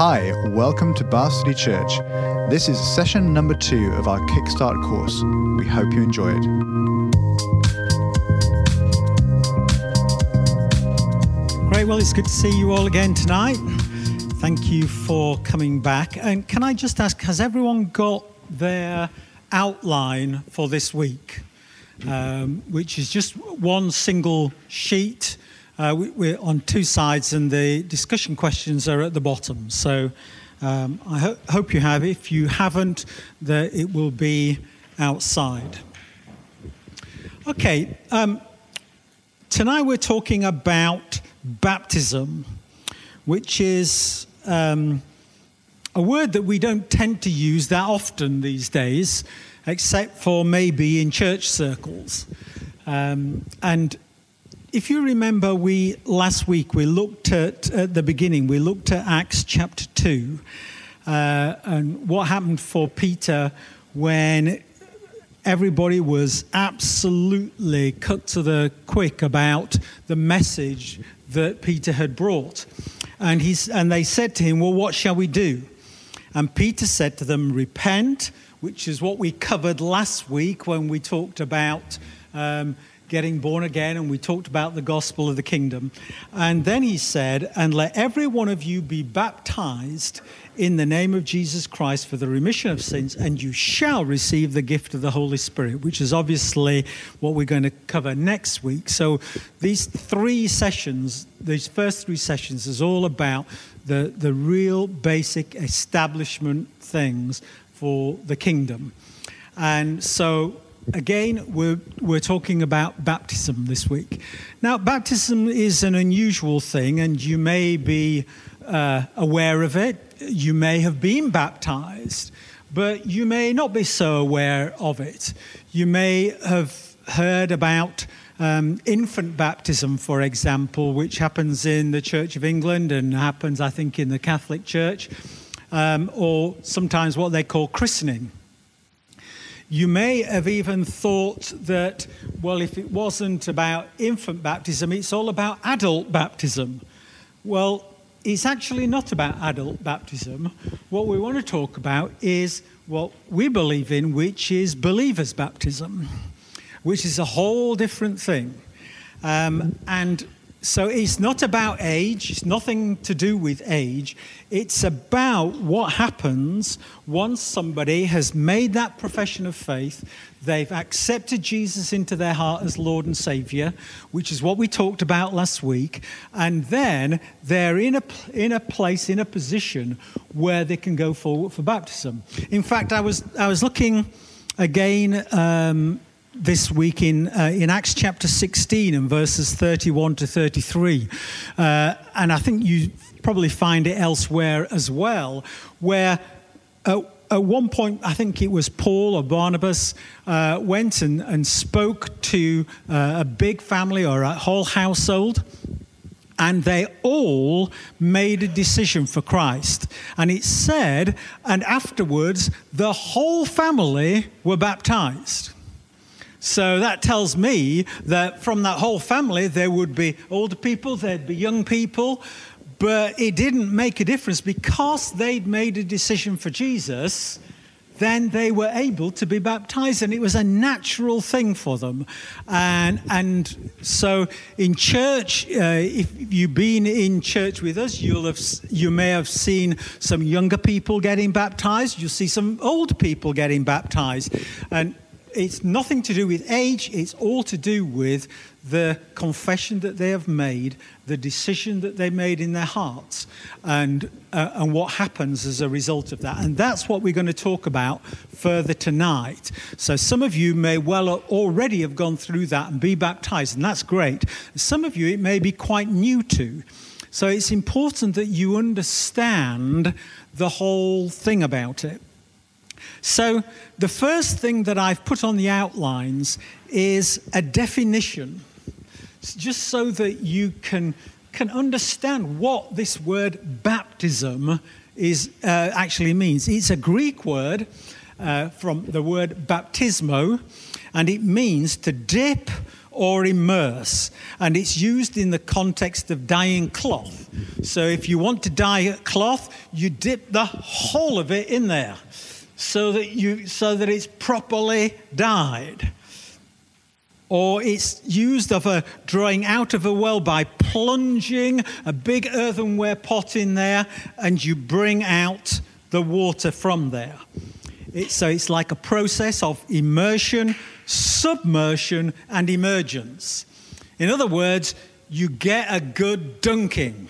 Hi, welcome to Bath City Church. This is session number 2 of our Kickstart course. We hope you enjoy it. Great, well, it's good to see you all again tonight. Thank you for coming back. And can I just ask, has everyone got their outline for this week? Which is just one single sheet. We're on 2 sides and the discussion questions are at the bottom. So I hope you have. If you haven't, it will be outside. Okay, tonight we're talking about baptism, which is a word that we don't tend to use that often these days, except for maybe in church circles. And if you remember, last week we looked at the beginning, we looked at Acts chapter 2 and what happened for Peter when everybody was absolutely cut to the quick about the message that Peter had brought. And they said to him, well, what shall we do? And Peter said to them, repent, which is what we covered last week when we talked about getting born again, and we talked about the gospel of the kingdom. And then he said, and let every one of you be baptized in the name of Jesus Christ for the remission of sins, and you shall receive the gift of the Holy Spirit, which is obviously what we're going to cover next week. So these first 3 sessions is all about the real basic establishment things for the kingdom. And so again, we're talking about baptism this week. Now, baptism is an unusual thing, and you may be aware of it. You may have been baptized, but you may not be so aware of it. You may have heard about infant baptism, for example, which happens in the Church of England and happens, I think, in the Catholic Church, or sometimes what they call christening. You may have even thought that, well, if it wasn't about infant baptism, it's all about adult baptism. Well, it's actually not about adult baptism. What we want to talk about is what we believe in, which is believers' baptism, which is a whole different thing. And so it's not about age. It's nothing to do with age. It's about what happens once somebody has made that profession of faith. They've accepted Jesus into their heart as Lord and Savior, which is what we talked about last week. And then they're in a position where they can go forward for baptism. In fact, I was looking again this week in Acts chapter 16 and verses 31 to 33. And I think you probably find it elsewhere as well, where at one point, I think it was Paul or Barnabas, went and spoke to a big family or a whole household, and they all made a decision for Christ. And it said, and afterwards, the whole family were baptized. So that tells me that from that whole family, there would be older people, there'd be young people, but it didn't make a difference because they'd made a decision for Jesus. Then they were able to be baptized, and it was a natural thing for them. And so in church, if you've been in church with us, you may have seen some younger people getting baptized. You'll see some older people getting baptized, and it's nothing to do with age. It's all to do with the confession that they have made, the decision that they made in their hearts, and what happens as a result of that. And that's what we're going to talk about further tonight. So some of you may well already have gone through that and be baptized, and that's great. Some of you it may be quite new to. So it's important that you understand the whole thing about it. So the first thing that I've put on the outlines is a definition, just so that you can understand what this word baptism is actually means. It's a Greek word from the word baptismo, and it means to dip or immerse. And it's used in the context of dyeing cloth. So if you want to dye cloth, you dip the whole of it in there so that it's properly dyed. Or it's used of a drawing out of a well by plunging a big earthenware pot in there, and you bring out the water from there. So it's like a process of immersion, submersion, and emergence. In other words, you get a good dunking.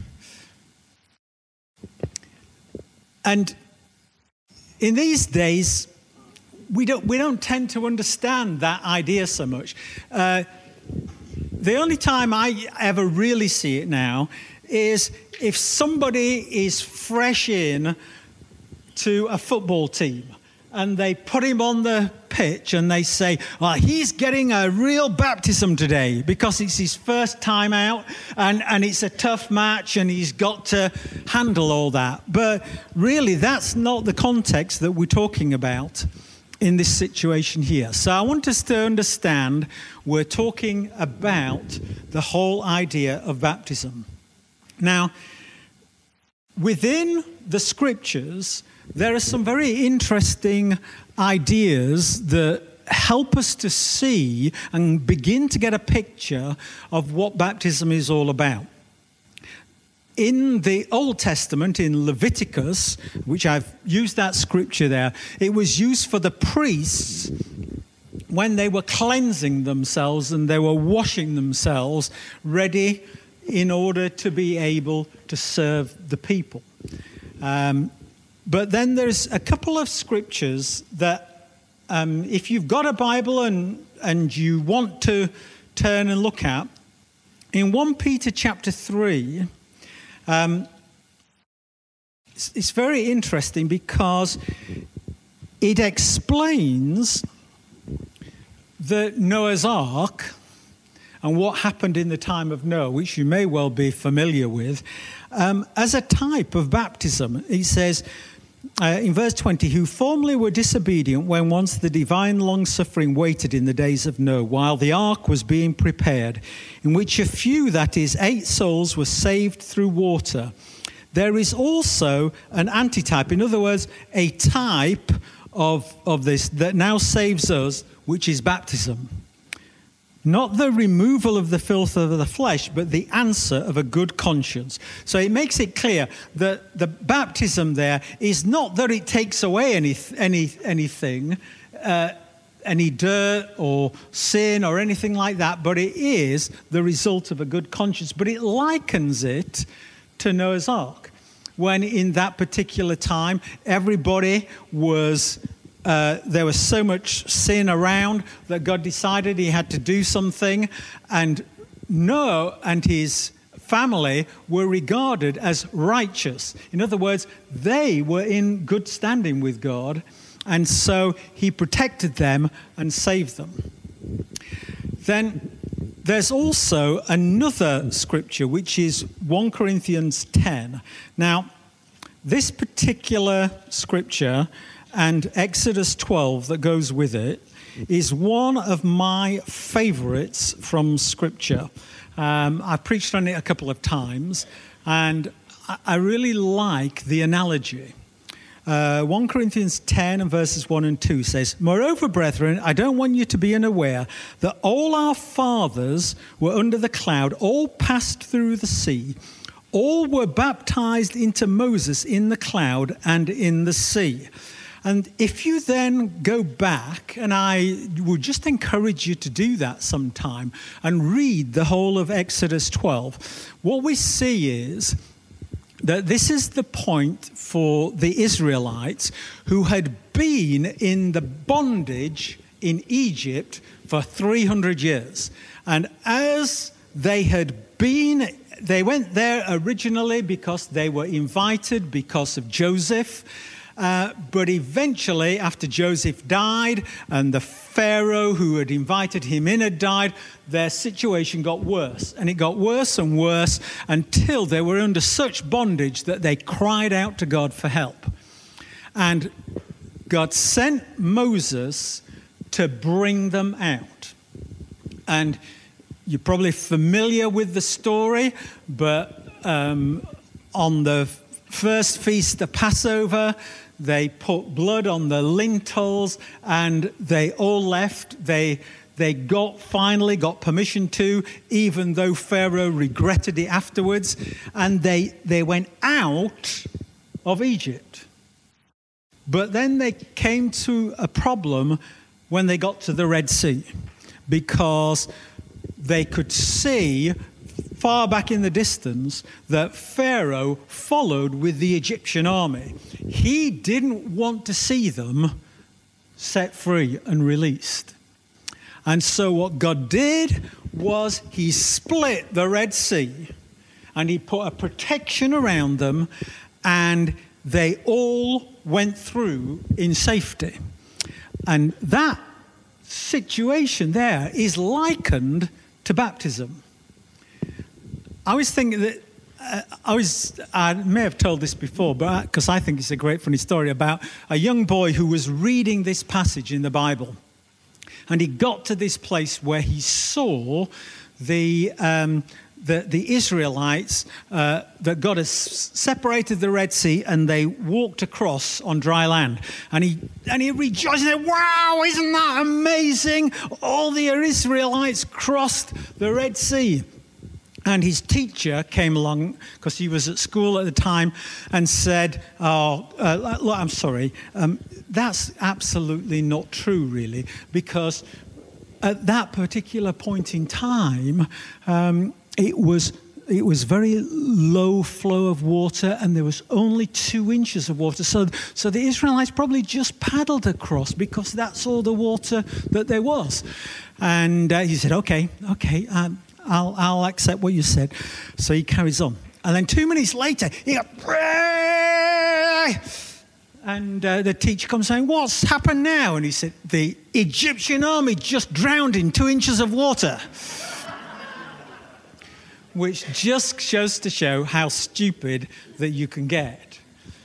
And in these days, we don't tend to understand that idea so much. The only time I ever really see it now is if somebody is fresh in to a football team and they put him on the pitch and they say, well, he's getting a real baptism today because it's his first time out and it's a tough match and he's got to handle all that. But really, that's not the context that we're talking about in this situation here. So I want us to understand we're talking about the whole idea of baptism. Now, within the scriptures, there are some very interesting ideas that help us to see and begin to get a picture of what baptism is all about. In the Old Testament, in Leviticus, which I've used that scripture there, it was used for the priests when they were cleansing themselves and they were washing themselves ready in order to be able to serve the people. But then there's a couple of scriptures that if you've got a Bible and you want to turn and look at, in 1 Peter chapter 3, it's very interesting because it explains the Noah's Ark and what happened in the time of Noah, which you may well be familiar with, as a type of baptism. He says in verse 20, who formerly were disobedient when once the divine long-suffering waited in the days of Noah, while the ark was being prepared, in which a few, that is, 8 souls, were saved through water. There is also an antitype, in other words, a type of this that now saves us, which is baptism. Not the removal of the filth of the flesh, but the answer of a good conscience. So it makes it clear that the baptism there is not that it takes away anything, any dirt or sin or anything like that, but it is the result of a good conscience. But it likens it to Noah's Ark, when in that particular time, everybody was... there was so much sin around that God decided he had to do something, and Noah and his family were regarded as righteous. In other words, they were in good standing with God, and so he protected them and saved them. Then there's also another scripture, which is 1 Corinthians 10. Now, this particular scripture and Exodus 12 that goes with it is one of my favorites from Scripture. I've preached on it a couple of times, and I really like the analogy. 1 Corinthians 10 and verses 1 and 2 says, moreover, brethren, I don't want you to be unaware that all our fathers were under the cloud, all passed through the sea, all were baptized into Moses in the cloud and in the sea. And if you then go back, and I would just encourage you to do that sometime, and read the whole of Exodus 12, what we see is that this is the point for the Israelites who had been in the bondage in Egypt for 300 years. And as they had been, they went there originally because they were invited because of Joseph. But eventually, after Joseph died and the Pharaoh who had invited him in had died, their situation got worse. And it got worse and worse until they were under such bondage that they cried out to God for help. And God sent Moses to bring them out. And you're probably familiar with the story, but on the first feast of Passover, they put blood on the lintels and they all left. They finally got permission to, even though Pharaoh regretted it afterwards. And they went out of Egypt. But then they came to a problem when they got to the Red Sea, because they could see far back in the distance that Pharaoh followed with the Egyptian army. He didn't want to see them set free and released. And so what God did was he split the Red Sea and he put a protection around them, and they all went through in safety. And that situation there is likened to baptism. I was thinking that I may have told this before, but because I think it's a great funny story about a young boy who was reading this passage in the Bible, and he got to this place where he saw the Israelites, that God has separated the Red Sea, and they walked across on dry land. And he rejoiced and said, "Wow, isn't that amazing? All the Israelites crossed the Red Sea." And his teacher came along, because he was at school at the time, and said, look, I'm sorry, that's absolutely not true, really, because at that particular point in time, it was very low flow of water, and there was only 2 inches of water. So the Israelites probably just paddled across, because that's all the water that there was. And he said, okay, I'll accept what you said. So he carries on. And then 2 minutes later, he got, and the teacher comes saying, "What's happened now?" And he said, "The Egyptian army just drowned in 2 inches of water." Which just shows to show how stupid that you can get.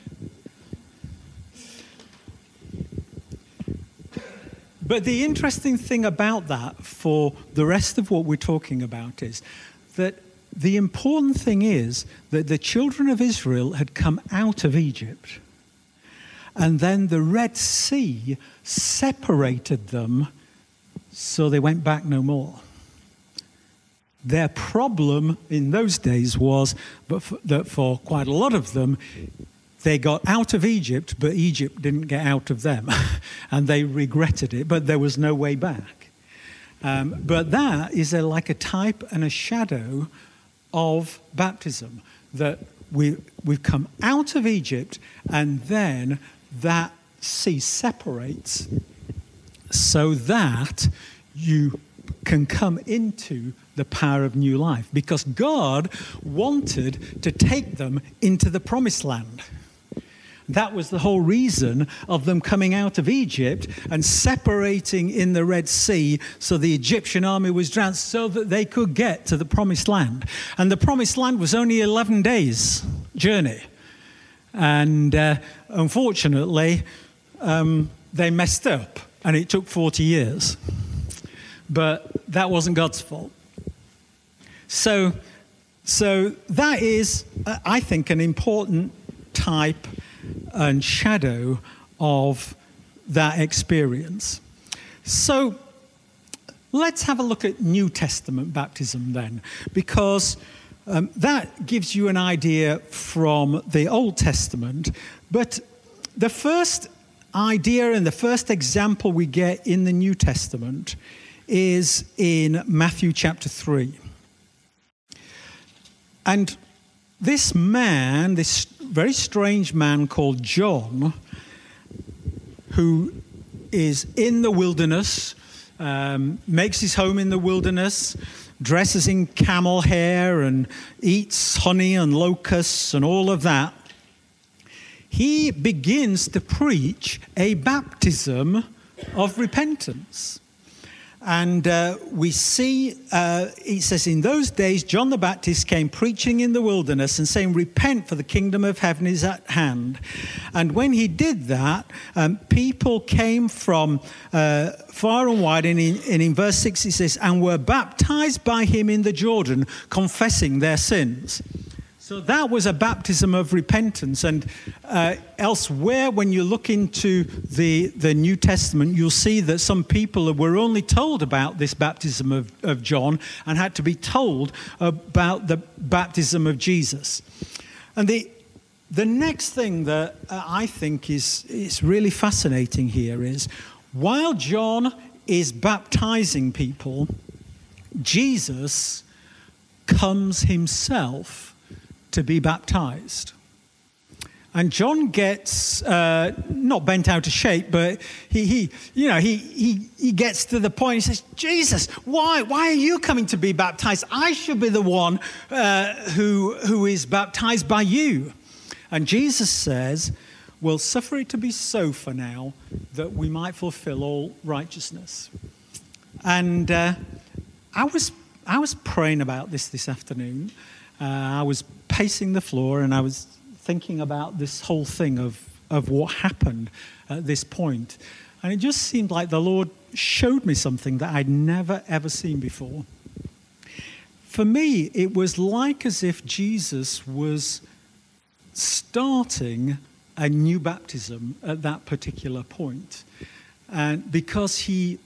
But the interesting thing about that for the rest of what we're talking about is that the important thing is that the children of Israel had come out of Egypt, and then the Red Sea separated them, so they went back no more. Their problem in those days was that for quite a lot of them, they got out of Egypt, but Egypt didn't get out of them. And they regretted it, but there was no way back. But that is like a type and a shadow of baptism, that we've come out of Egypt, and then that sea separates so that you can come into the power of new life, because God wanted to take them into the promised land. That was the whole reason of them coming out of Egypt and separating in the Red Sea, so the Egyptian army was drowned, so that they could get to the promised land. And the promised land was only 11 days journey. And unfortunately, they messed up, and it took 40 years. But that wasn't God's fault. So that is, I think, an important type and shadow of that experience. So let's have a look at New Testament baptism then, because that gives you an idea from the Old Testament. But the first idea and the first example we get in the New Testament is in Matthew chapter 3. And this man, this very strange man called John, who is in the wilderness, makes his home in the wilderness, dresses in camel hair and eats honey and locusts and all of that, he begins to preach a baptism of repentance. And we see, it says, in those days, John the Baptist came preaching in the wilderness and saying, repent, for the kingdom of heaven is at hand. And when he did that, people came from far and wide. And in verse 6 it says, and were baptized by him in the Jordan, confessing their sins. So that was a baptism of repentance. And elsewhere, when you look into the New Testament, you'll see that some people were only told about this baptism of John and had to be told about the baptism of Jesus. And the next thing that I think is really fascinating here is, while John is baptizing people, Jesus comes himself to be baptized. And John gets not bent out of shape, but he gets to the point. He says, Jesus, why are you coming to be baptized? I should be the one who is baptized by you. And Jesus says, we'll suffer it to be so for now, that we might fulfill all righteousness. And I was praying about this afternoon. I was pacing the floor, and I was thinking about this whole thing of what happened at this point. And it just seemed like the Lord showed me something that I'd never, ever seen before. For me, it was like as if Jesus was starting a new baptism at that particular point. And because he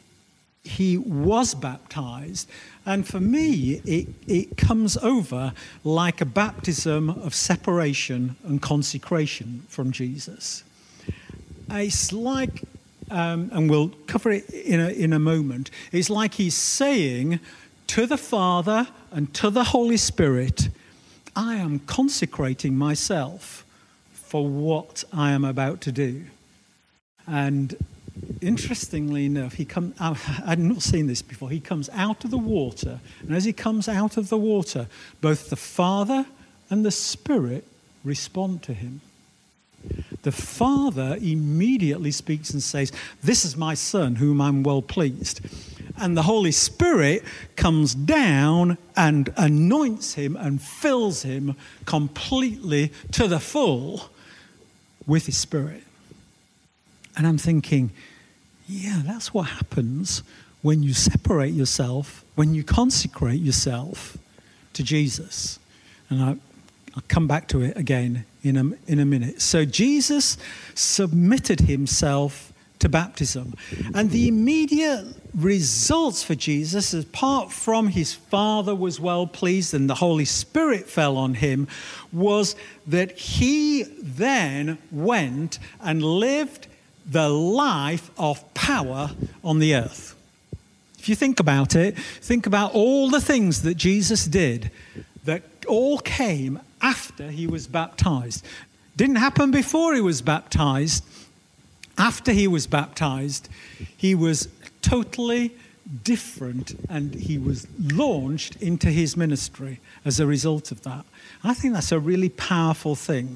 was baptized. And for me, it comes over like a baptism of separation and consecration from Jesus. It's like, and we'll cover it in a moment, it's like he's saying to the Father and to the Holy Spirit, I am consecrating myself for what I am about to do. And interestingly enough, I'd not seen this before. He comes out of the water, and as he comes out of the water, both the Father and the Spirit respond to him. The Father immediately speaks and says, this is my Son, whom I'm well pleased. And the Holy Spirit comes down and anoints him and fills him completely to the full with his Spirit. And I'm thinking, yeah, that's what happens when you separate yourself, when you consecrate yourself to Jesus. And I'll come back to it again in a minute. So Jesus submitted himself to baptism. And the immediate results for Jesus, apart from his Father was well pleased and the Holy Spirit fell on him, was that he then went and lived the life of power on the earth. If you think about it, think about all the things that Jesus did that all came after he was baptized. Didn't happen before he was baptized. After he was baptized, he was totally different, and he was launched into his ministry as a result of that. I think that's a really powerful thing.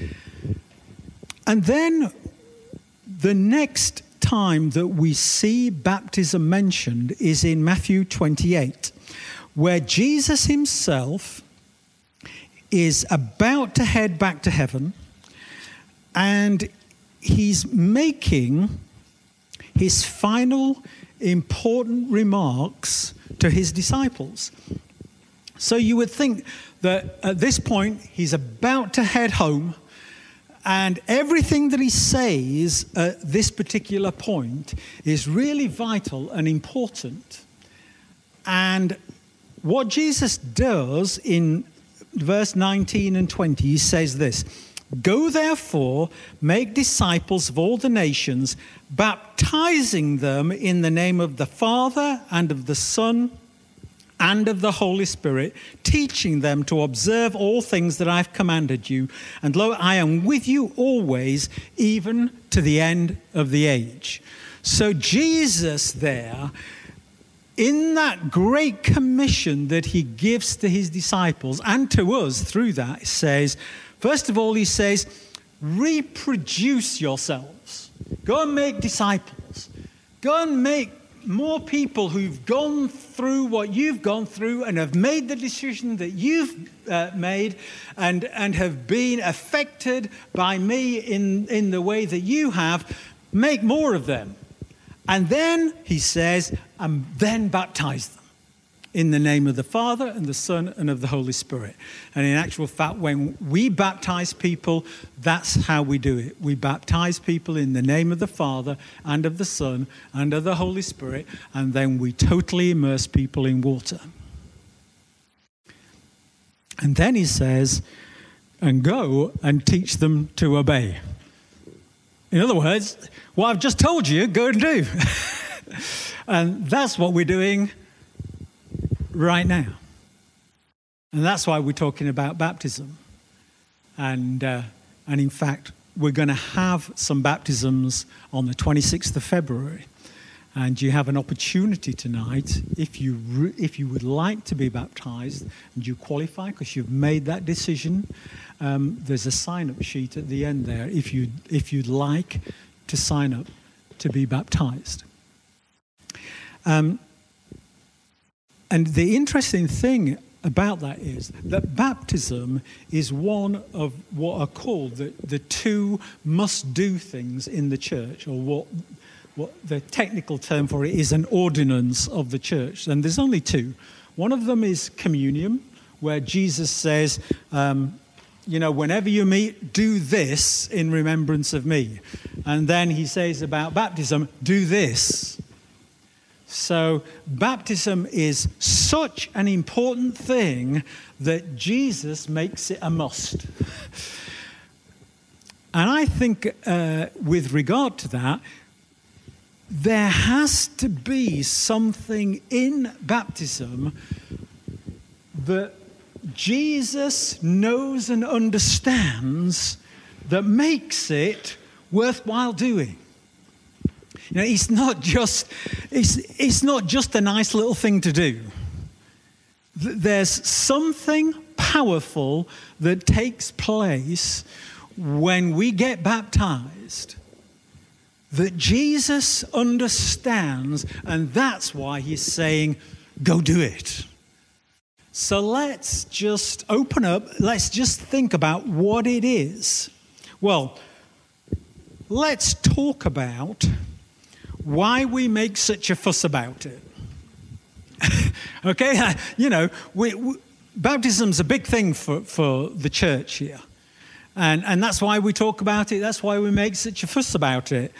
And then the next time that we see baptism mentioned is in Matthew 28, where Jesus himself is about to head back to heaven, and he's making his final important remarks to his disciples. So you would think that at this point he's about to head home, and everything that he says at this particular point is really vital and important. And what Jesus does in verse 19 and 20, he says this: "Go therefore, make disciples of all the nations, baptizing them in the name of the Father and of the Son and of the Holy Spirit, teaching them to observe all things that I've commanded you. And lo, I am with you always, even to the end of the age." So Jesus there, in that great commission that he gives to his disciples and to us through that, says, first of all, he says, reproduce yourselves. Go and make disciples. Go and make more people who've gone through what you've gone through and have made the decision that you've made and have been affected by me in the way that you have, make more of them. And then, he says, and then baptize them in the name of the Father and the Son and of the Holy Spirit. And in actual fact, when we baptize people, that's how we do it. We baptize people in the name of the Father and of the Son and of the Holy Spirit, and then we totally immerse people in water. And then he says, and go and teach them to obey. In other words, what I've just told you, go and do. And that's what we're doing right now. And that's why we're talking about baptism. And in fact, we're going to have some baptisms on the 26th of February. And you have an opportunity tonight, if you would like to be baptized and you qualify because you've made that decision, there's a sign-up sheet at the end there if you'd like to sign up to be baptized. And the interesting thing about that is that baptism is one of what are called the two must-do things in the church, or what the technical term for it is an ordinance of the church. And there's only two. One of them is communion, where Jesus says, whenever you meet, do this in remembrance of me. And then he says about baptism, do this. So baptism is such an important thing that Jesus makes it a must. And I think with regard to that, there has to be something in baptism that Jesus knows and understands that makes it worthwhile doing. It's not just a nice little thing to do. There's something powerful that takes place when we get baptized that Jesus understands, and that's why he's saying, go do it. So let's just open up, let's just think about what it is. Well, let's talk about why we make such a fuss about it. Okay, baptism's a big thing for the church here. And that's why we talk about it. That's why we make such a fuss about it.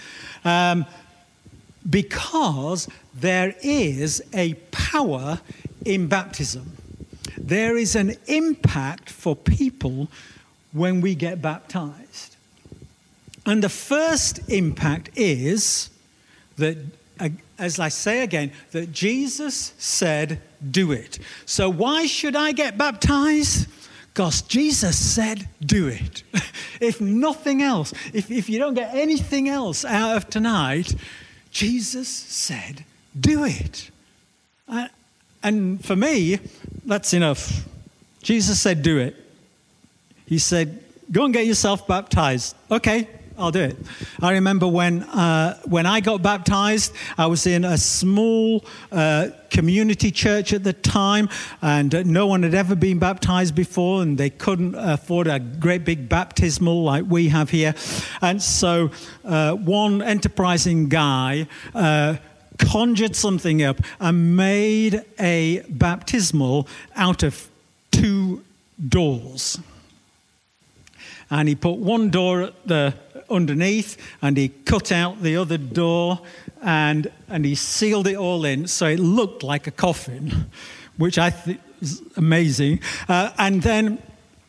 Because there is a power in baptism. There is an impact for people when we get baptized. And the first impact is that, as I say again, that Jesus said, do it. So why should I get baptized? Because Jesus said, do it. If nothing else, if you don't get anything else out of tonight, Jesus said, do it. And for me, that's enough. Jesus said, do it. He said, go and get yourself baptized. Okay, I'll do it. I remember when I got baptized, I was in a small community church at the time, and no one had ever been baptized before, and they couldn't afford a great big baptismal like we have here. And so one enterprising guy conjured something up and made a baptismal out of two doors. And he put one door at the underneath, and he cut out the other door, and he sealed it all in so it looked like a coffin, which I think is amazing. And then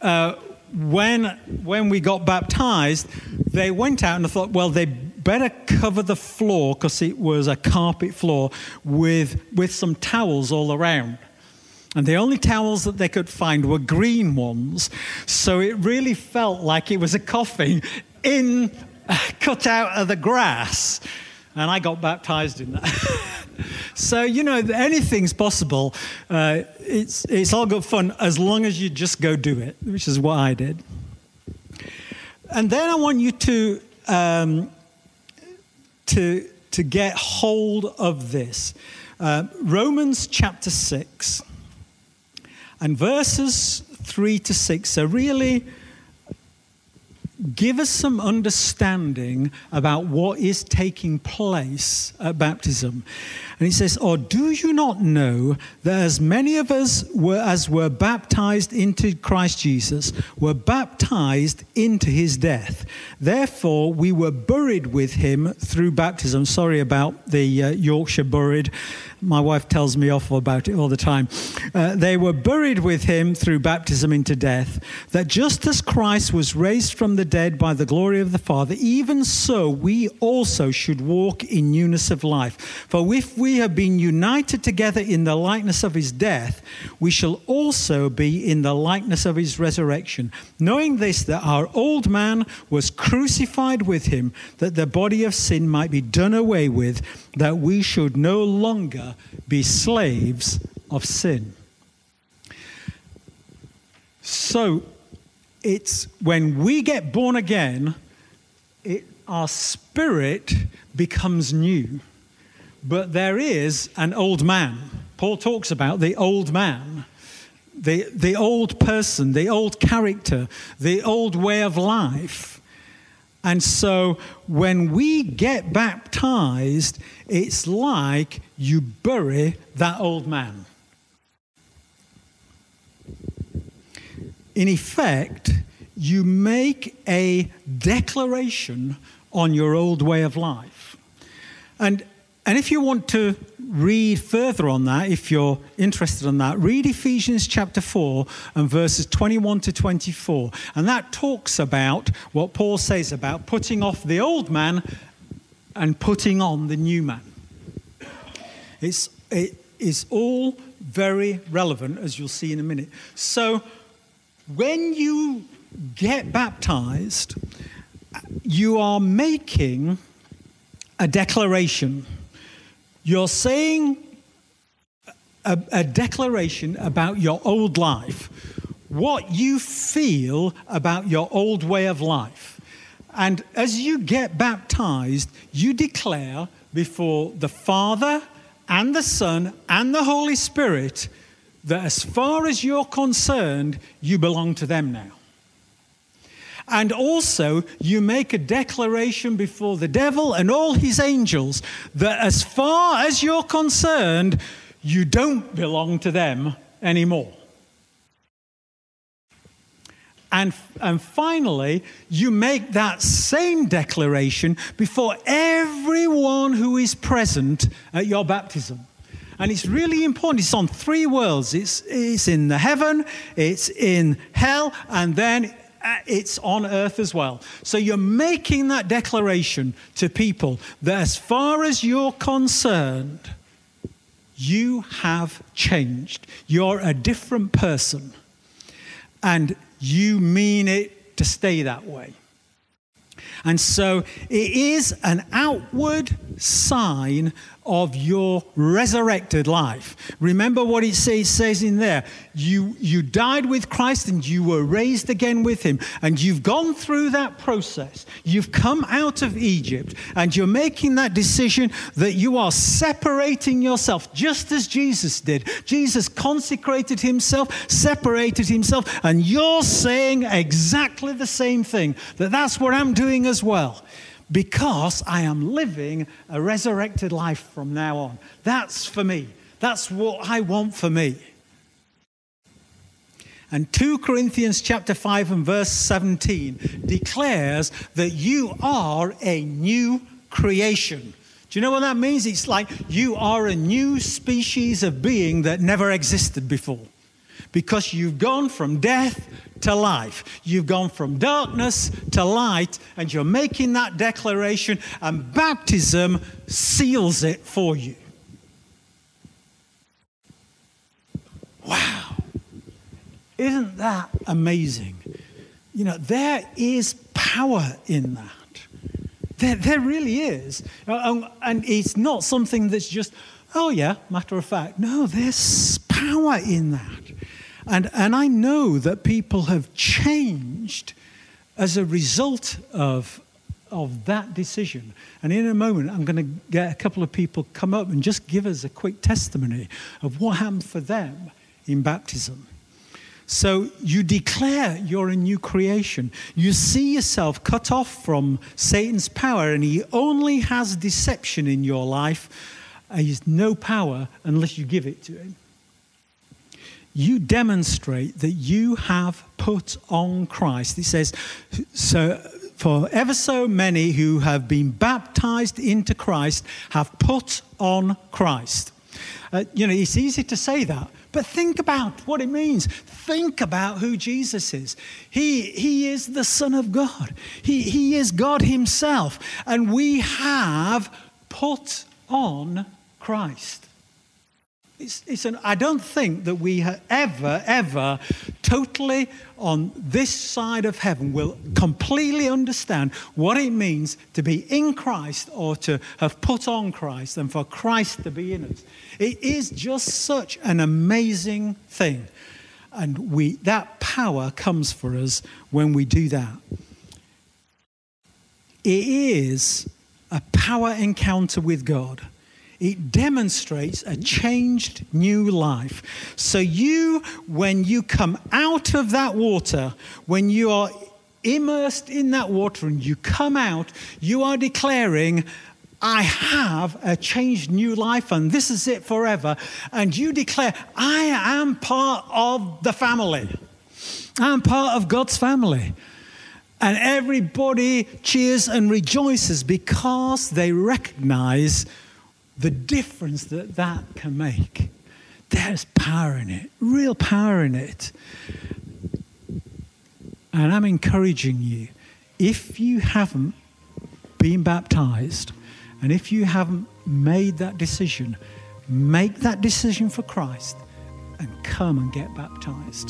when we got baptized, they went out and I thought, well, they better cover the floor, because it was a carpet floor, with some towels all around. And the only towels that they could find were green ones. So it really felt like it was a coffin cut out of the grass. And I got baptized in that. So, anything's possible. It's all good fun as long as you just go do it, which is what I did. And then I want you to to get hold of this. Romans chapter 6 and verses 3 to 6 are really give us some understanding about what is taking place at baptism. And he says, or do you not know that as many of us were baptized into Christ Jesus, were baptized into his death? Therefore, we were buried with him through baptism. Sorry about the Yorkshire buried. My wife tells me off about it all the time. They were buried with him through baptism into death, that just as Christ was raised from the dead by the glory of the Father, even so we also should walk in newness of life. For if we have been united together in the likeness of his death, we shall also be in the likeness of his resurrection. Knowing this, that our old man was crucified with him, that the body of sin might be done away with, that we should no longer be slaves of sin. So it's when we get born again, our spirit becomes new. But there is an old man. Paul talks about the old man, the old person, the old character, the old way of life. And so when we get baptized, it's like you bury that old man. In effect, you make a declaration on your old way of life. And if you want to read further on that, if you're interested in that, read Ephesians chapter 4 and verses 21 to 24. And that talks about what Paul says about putting off the old man and putting on the new man. It is all very relevant, as you'll see in a minute. So when you get baptized, you are making a declaration. You're saying a declaration about your old life, what you feel about your old way of life. And as you get baptized, you declare before the Father and the Son and the Holy Spirit that as far as you're concerned, you belong to them now. And also, you make a declaration before the devil and all his angels that as far as you're concerned, you don't belong to them anymore. And finally, you make that same declaration before everyone who is present at your baptism. And it's really important. It's on three worlds. It's in the heaven, it's in hell, and then it's on earth as well. So you're making that declaration to people that as far as you're concerned, you have changed. You're a different person. And you mean it to stay that way. And so it is an outward sign of your resurrected life. Remember what it says in there. You died with Christ and you were raised again with him. And you've gone through that process. You've come out of Egypt and you're making that decision that you are separating yourself just as Jesus did. Jesus consecrated himself, separated himself, and you're saying exactly the same thing. That's what I'm doing as well. Because I am living a resurrected life from now on. That's for me. That's what I want for me. And 2 Corinthians chapter 5 and verse 17 declares that you are a new creation. Do you know what that means? It's like you are a new species of being that never existed before. Because you've gone from death to life. You've gone from darkness to light, and you're making that declaration, and baptism seals it for you. Wow. Isn't that amazing? You know, there is power in that. There really is. And it's not something that's just, oh yeah, matter of fact. No, there's power in that. And I know that people have changed as a result of of that decision. And in a moment, I'm going to get a couple of people come up and just give us a quick testimony of what happened for them in baptism. So you declare you're a new creation. You see yourself cut off from Satan's power, and he only has deception in your life. He has no power unless you give it to him. You demonstrate that you have put on Christ. It says, so for ever so many who have been baptized into Christ have put on Christ. It's easy to say that, but think about what it means. Think about who Jesus is. He is the Son of God. He is God himself. And we have put on Christ. I don't think that we have ever totally on this side of heaven will completely understand what it means to be in Christ or to have put on Christ and for Christ to be in us. It is just such an amazing thing. And that power comes for us when we do that. It is a power encounter with God. It demonstrates a changed new life. So when you come out of that water, when you are immersed in that water and you come out, you are declaring, I have a changed new life and this is it forever. And you declare, I am part of the family. I'm part of God's family. And everybody cheers and rejoices because they recognize the difference that can make. There's power in it, real power in it. And I'm encouraging you, if you haven't been baptized, and if you haven't made that decision, make that decision for Christ and come and get baptized.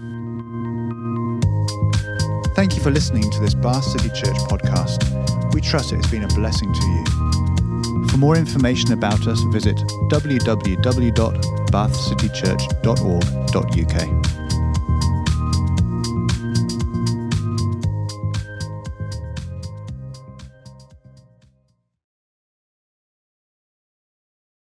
Thank you for listening to this Bath City Church podcast. We trust it has been a blessing to you. For more information about us, visit www.bathcitychurch.org.uk.